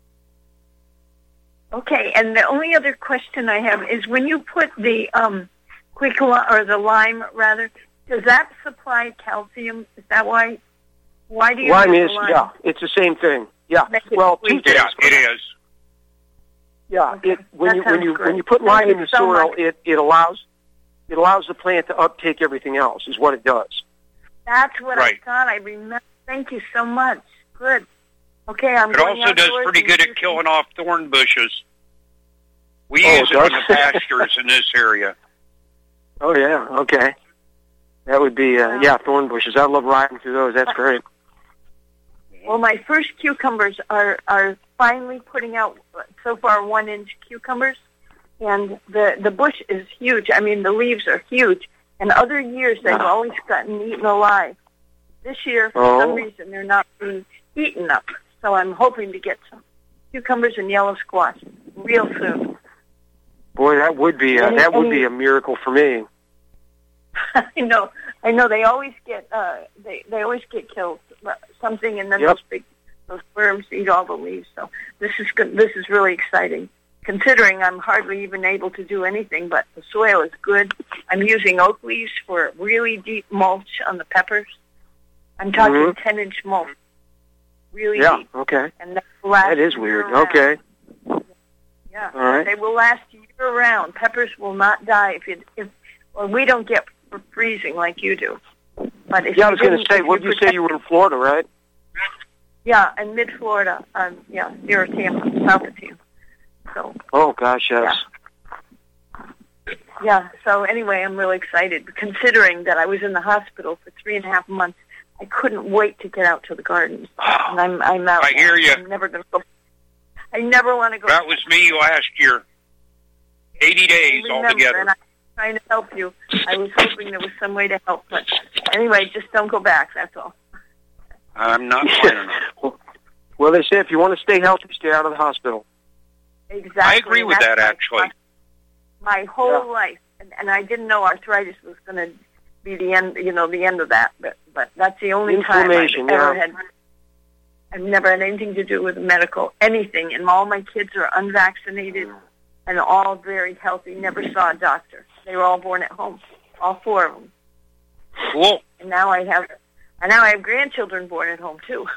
Okay, and the only other question I have is when you put the the lime rather, does that supply calcium? Is that why? Why do you lime use is lime? Yeah, it's the same thing. Yeah. Well, two things. Yeah, it is. Yeah, okay. When you put lime in the soil, it allows the plant to uptake everything else. Is what it does. That's what I thought. I remember. Thank you so much. Good. Okay, I'm. It also does pretty good at killing off thorn bushes. We use it in the pastures in this area. Oh yeah. Okay. That would be thorn bushes. I love riding through those. That's great. Well, my first cucumbers are finally putting out so far 1-inch cucumbers, and the bush is huge. I mean, the leaves are huge. And other years they've always gotten eaten alive. This year, for some reason, they're not being eaten up. So I'm hoping to get some cucumbers and yellow squash real soon. Boy, that would be a miracle for me. I know. They always get they always get killed something, and then those worms eat all the leaves. So this is good. This is really exciting. Considering I'm hardly even able to do anything, but the soil is good. I'm using oak leaves for really deep mulch on the peppers. I'm talking 10-inch mulch, really deep. Okay. And that will last that is weird. Year-round. Okay. Yeah. All right. They will last year-round. Peppers will not die if we don't get freezing like you do. But if I was going to say, what did you say you were in Florida, right? Yeah, in mid-Florida. Near Tampa, south of Tampa. So. Oh gosh, yes. Yeah. So anyway, I'm really excited. Considering that I was in the hospital for 3.5 months, I couldn't wait to get out to the gardens. And I'm out. I hear you. I'm never going to go. I never want to go. That was me last year. 80 days altogether. And I'm trying to help you. I was hoping there was some way to help, but anyway, just don't go back. That's all. I'm not planning on it. Well, they say if you want to stay healthy, stay out of the hospital. Exactly. I agree with that, actually. My whole life, and I didn't know arthritis was going to be the end. The end of that. But that's the only time I've ever had. I've never had anything to do with medical anything, and all my kids are unvaccinated and all very healthy. Never saw a doctor. They were all born at home, all 4 of them. Cool. And now I have grandchildren born at home too.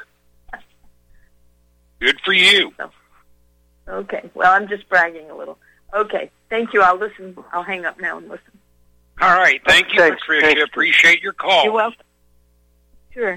Good for you. So, okay. Well, I'm just bragging a little. Okay. Thank you. I'll listen. I'll hang up now and listen. All right. Thank you, Patricia. Appreciate your call. You're welcome. Sure.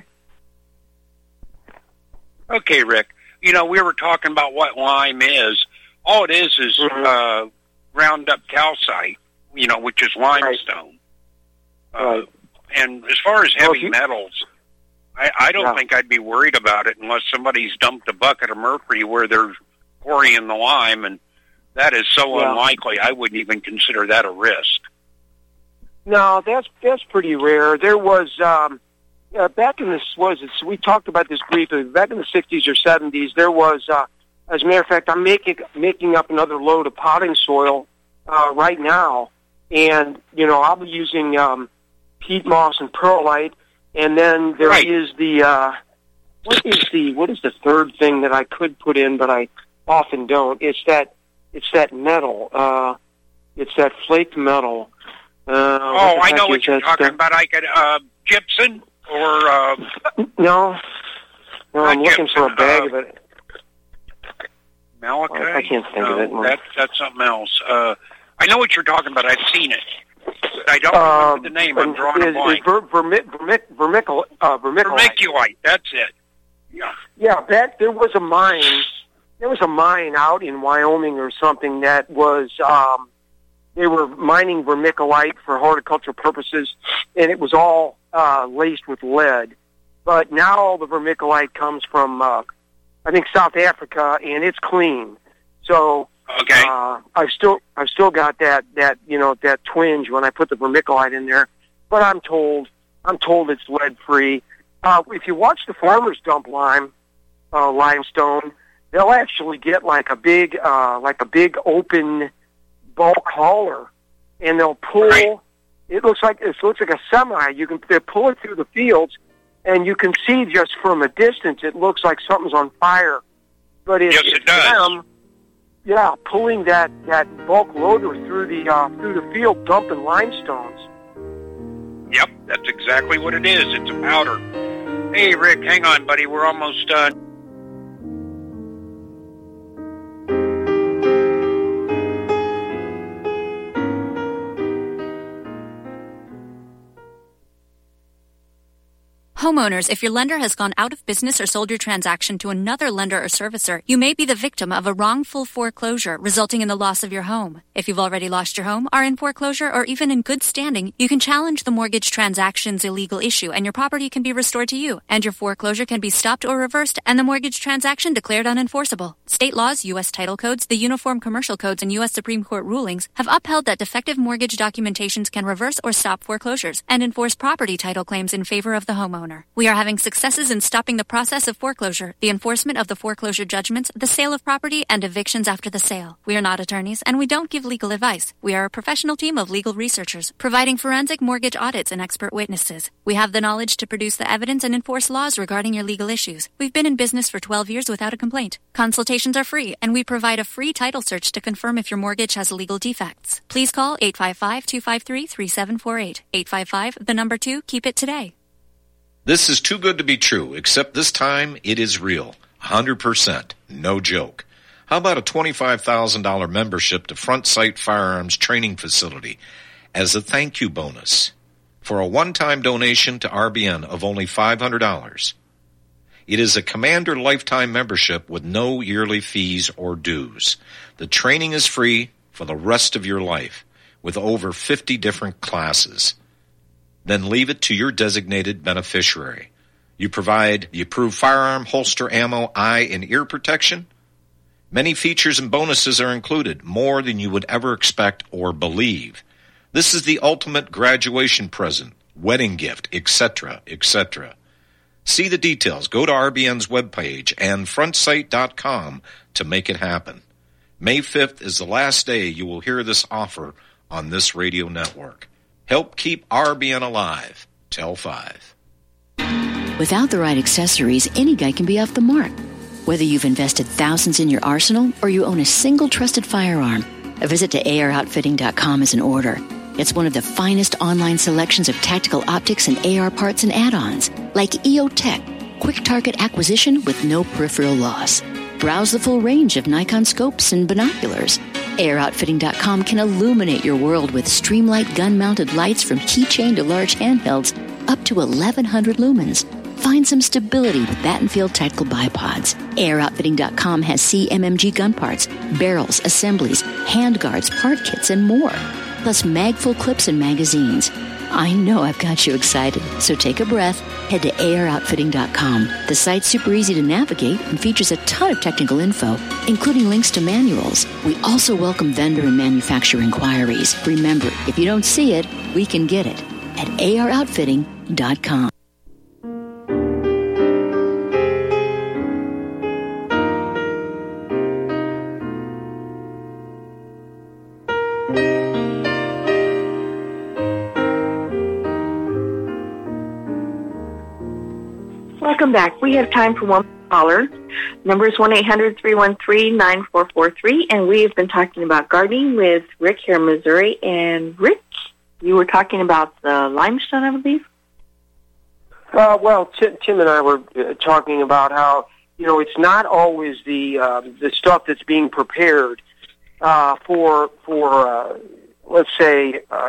Okay, Rick. We were talking about what lime is. All it is Roundup calcite, which is limestone. Right. And as far as heavy metals, I don't think I'd be worried about it unless somebody's dumped a bucket of mercury where they're quarrying the lime, and that is so unlikely. I wouldn't even consider that a risk. No, that's pretty rare. There was back in we talked about this briefly. Back in the 60s or 70s, there was, as a matter of fact, I'm making up another load of potting soil right now, and I'll be using peat moss and perlite, and then there is the what is the third thing that I could put in, but I often don't. It's that metal. It's that flaked metal. I know what you're talking about. I could gypsum or no, I'm looking for a bag of it. Malachite? I can't think of it. That's something else. I know what you're talking about. I've seen it. I don't remember the name. I'm drawing a blank. Vermiculite. That's it. Yeah. Yeah, there was a mine. There was a mine out in Wyoming or something that was. They were mining vermiculite for horticultural purposes, and it was all laced with lead. But now all the vermiculite comes from, I think, South Africa, and it's clean. So okay. I've still got that twinge when I put the vermiculite in there. But I'm told it's lead free. If you watch the farmers dump limestone, they'll actually get like a big open bulk hauler, and they'll pull. Right. It looks like a semi. They pull it through the fields, and you can see just from a distance it looks like something's on fire. But yes, it does. Them, pulling that bulk loader through the field, dumping limestones. Yep, that's exactly what it is. It's a powder. Hey, Rick, hang on, buddy. We're almost done. Homeowners, if your lender has gone out of business or sold your transaction to another lender or servicer, you may be the victim of a wrongful foreclosure, resulting in the loss of your home. If you've already lost your home, are in foreclosure, or even in good standing, you can challenge the mortgage transaction's illegal issue, and your property can be restored to you, and your foreclosure can be stopped or reversed, and the mortgage transaction declared unenforceable. State laws, U.S. title codes, the Uniform Commercial Codes, and U.S. Supreme Court rulings have upheld that defective mortgage documentations can reverse or stop foreclosures and enforce property title claims in favor of the homeowner. We are having successes in stopping the process of foreclosure, the enforcement of the foreclosure judgments, the sale of property, and evictions after the sale. We are not attorneys, and we don't give legal advice. We are a professional team of legal researchers, providing forensic mortgage audits and expert witnesses. We have the knowledge to produce the evidence and enforce laws regarding your legal issues. We've been in business for 12 years without a complaint. Consultations are free, and we provide a free title search to confirm if your mortgage has legal defects. Please call 855-253-3748. 855, the number 2, keep it today. This is too good to be true, except this time it is real. 100%. No joke. How about a $25,000 membership to Front Sight Firearms Training Facility as a thank you bonus for a one-time donation to RBN of only $500? It is a Commander lifetime membership with no yearly fees or dues. The training is free for the rest of your life with over 50 different classes. Then leave it to your designated beneficiary. You provide the approved firearm, holster, ammo, eye, and ear protection. Many features and bonuses are included, more than you would ever expect or believe. This is the ultimate graduation present, wedding gift, etc., etc. See the details. Go to RBN's webpage and frontsight.com to make it happen. May 5th is the last day you will hear this offer on this radio network. Help keep RBN alive. Tell 5. Without the right accessories, any guy can be off the mark. Whether you've invested thousands in your arsenal or you own a single trusted firearm, a visit to AROutfitting.com is in order. It's one of the finest online selections of tactical optics and AR parts and add-ons, like EOTech, quick target acquisition with no peripheral loss. Browse the full range of Nikon scopes and binoculars. AROutfitting.com can illuminate your world with Streamlight gun-mounted lights from keychain to large handhelds up to 1,100 lumens. Find some stability with Battenfield tactical bipods. AROutfitting.com has CMMG gun parts, barrels, assemblies, handguards, part kits, and more. Plus magful clips and magazines. I know I've got you excited, so take a breath. Head to AROutfitting.com. The site's super easy to navigate and features a ton of technical info, including links to manuals. We also welcome vendor and manufacturer inquiries. Remember, if you don't see it, we can get it at AROutfitting.com. Welcome back. We have time for one caller. Number is 1-800-313-9443, and we have been talking about gardening with Rick here in Missouri. And Rick, you were talking about the limestone, I believe? Well, Tim and I were talking about how, it's not always the stuff that's being prepared for let's say,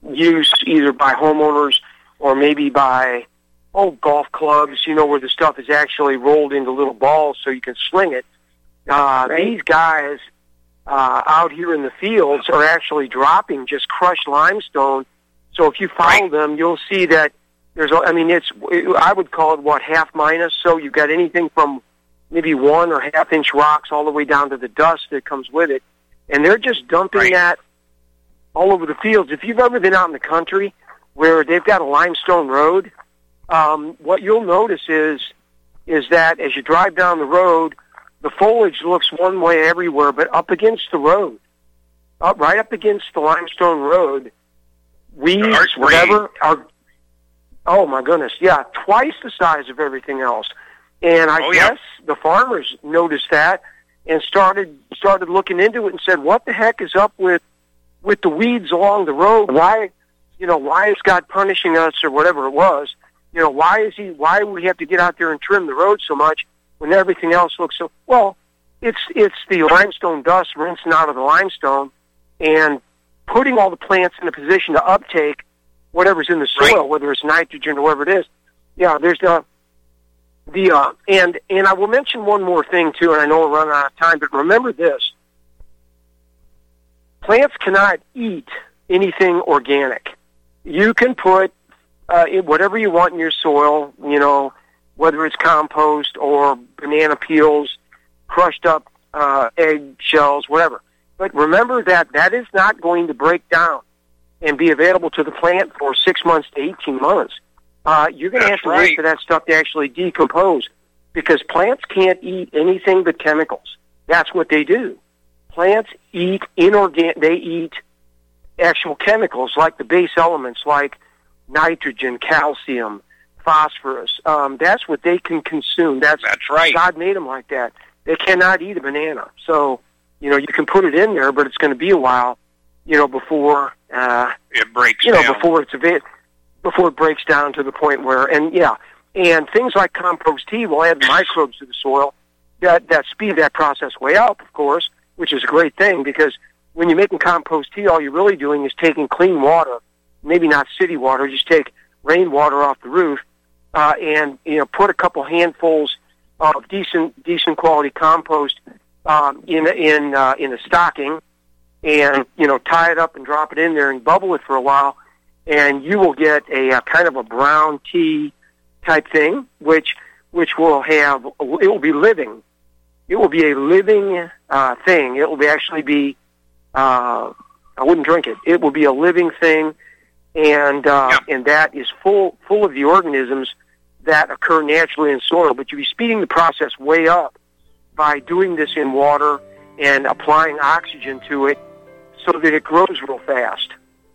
use either by homeowners or maybe by golf clubs, where the stuff is actually rolled into little balls so you can sling it. These guys out here in the fields are actually dropping just crushed limestone. So if you follow them, you'll see that I would call it half minus. So you've got anything from maybe 1 or half-inch rocks all the way down to the dust that comes with it. And they're just dumping that all over the fields. If you've ever been out in the country where they've got a limestone road, what you'll notice is that as you drive down the road, the foliage looks one way everywhere, but up against the road, right up against the limestone road, weeds, whatever, are, oh my goodness, twice the size of everything else. And I guess the farmers noticed that and started looking into it and said, what the heck is up with the weeds along the road? Why is God punishing us or whatever it was? Why do we have to get out there and trim the road so much when everything else looks so well? It's the limestone dust rinsing out of the limestone and putting all the plants in a position to uptake whatever's in the soil, whether it's nitrogen or whatever it is. Yeah, there's and I will mention one more thing too, and I know we're running out of time, but remember this: plants cannot eat anything organic. You can put whatever you want in your soil, whether it's compost or banana peels, crushed up egg shells, whatever. But remember that is not going to break down and be available to the plant for 6 months to 18 months. You're going to have to wait for that stuff to actually decompose, because plants can't eat anything but chemicals. That's what they do. Plants eat they eat actual chemicals like the base elements like nitrogen, calcium, phosphorus. That's what they can consume. That's right. God made them like that. They cannot eat a banana. So, you can put it in there, but it's going to be a while, before it breaks down. Before it breaks down to the point where, and things like compost tea will add microbes to the soil that speed that process way up, of course, which is a great thing, because when you're making compost tea, all you're really doing is taking clean water, maybe not city water, just take rainwater off the roof, and put a couple handfuls of decent quality compost in a stocking, and tie it up and drop it in there and bubble it for a while, and you will get a kind of a brown tea type thing, which will be living. It will be a living thing. It will actually be. I wouldn't drink it. It will be a living thing, and that is full of the organisms that occur naturally in soil. But you'll be speeding the process way up by doing this in water and applying oxygen to it, so that it grows real fast.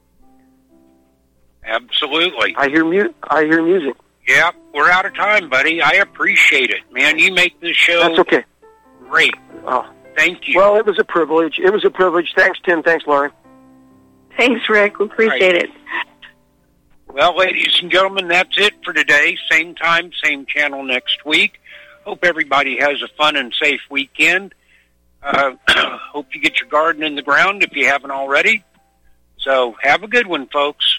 Absolutely. I hear music. Yeah, we're out of time, buddy. I appreciate it, man. You make this show. That's okay. Great. Oh, thank you. Well, it was a privilege. Thanks, Tim. Thanks, Laurie. Thanks, Rick. We appreciate it. Well, ladies and gentlemen, that's it for today. Same time, same channel next week. Hope everybody has a fun and safe weekend. Hope you get your garden in the ground if you haven't already. So have a good one, folks.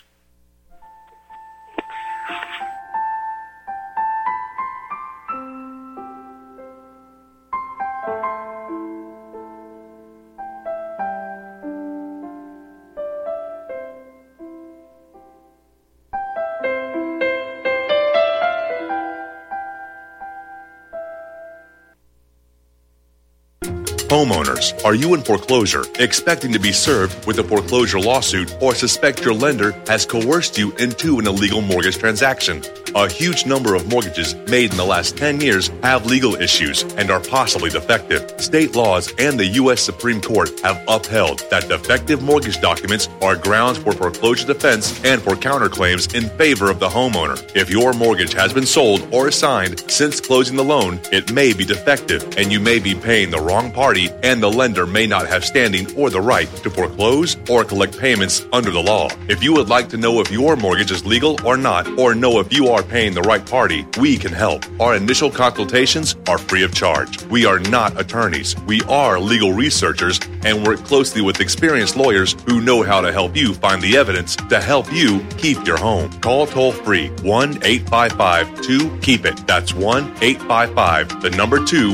Homeowners, are you in foreclosure, expecting to be served with a foreclosure lawsuit, or suspect your lender has coerced you into an illegal mortgage transaction? A huge number of mortgages made in the last 10 years have legal issues and are possibly defective. State laws and the U.S. Supreme Court have upheld that defective mortgage documents are grounds for foreclosure defense and for counterclaims in favor of the homeowner. If your mortgage has been sold or assigned since closing the loan, it may be defective and you may be paying the wrong party, and the lender may not have standing or the right to foreclose or collect payments under the law. If you would like to know if your mortgage is legal or not, or know if you are are paying the right party, we can help. Our initial consultations are free of charge. We are not attorneys. We are legal researchers and work closely with experienced lawyers who know how to help you find the evidence to help you keep your home. Call toll-free 1-855-2-KEEP-IT. That's 1-855-2